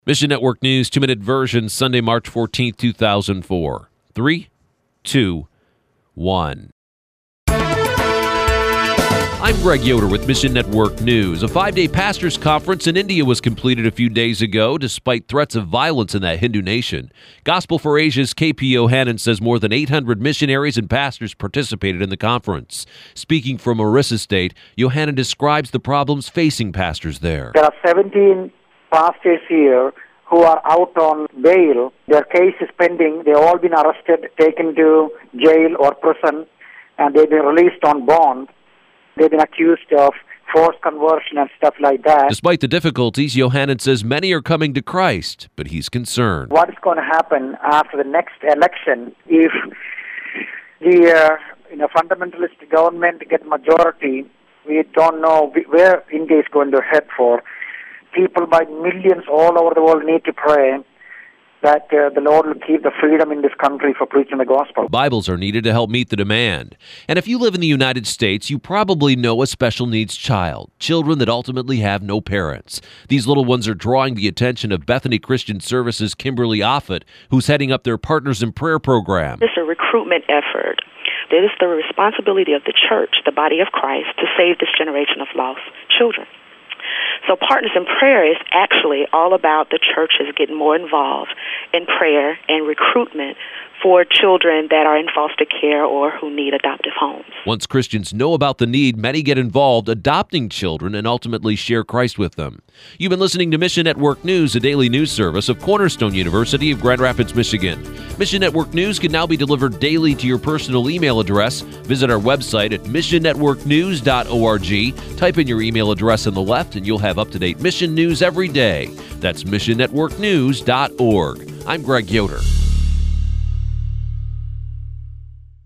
Mission Network News, 2-minute version, Sunday, March 14th, 2004. 3, 2, 1. I'm Greg Yoder with Mission Network News. A 5-day pastors' conference in India was completed a few days ago, despite threats of violence in that Hindu nation. Gospel for Asia's KP Yohannan says more than 800 missionaries and pastors participated in the conference. Speaking from Orissa State, Yohannan describes the problems facing pastors there. There are 17 pastors here who are out on bail. Their case is pending. They've all been arrested, taken to jail or prison, and they've been released on bond. They've been accused of forced conversion and stuff like that. Despite the difficulties, Yohannan says many are coming to Christ, but he's concerned. What is going to happen after the next election if the fundamentalist government get majority? We don't know where India is going to head for. People by millions all over the world need to pray that the Lord will keep the freedom in this country for preaching the gospel. Bibles are needed to help meet the demand. And if you live in the United States, you probably know a special needs child, children that ultimately have no parents. These little ones are drawing the attention of Bethany Christian Services' Kimberly Offit, who's heading up their Partners in Prayer program. It's a recruitment effort. It is the responsibility of the church, the body of Christ, to save this generation of lost children. So Partners in Prayer is actually all about the churches getting more involved in prayer and recruitment for children that are in foster care or who need adoptive homes. Once Christians know about the need, many get involved adopting children and ultimately share Christ with them. You've been listening to Mission Network News, a daily news service of Cornerstone University of Grand Rapids, Michigan. Mission Network News can now be delivered daily to your personal email address. Visit our website at missionnetworknews.org. Type in your email address on the left and you'll have up-to-date mission news every day. That's missionnetworknews.org. I'm Greg Yoder.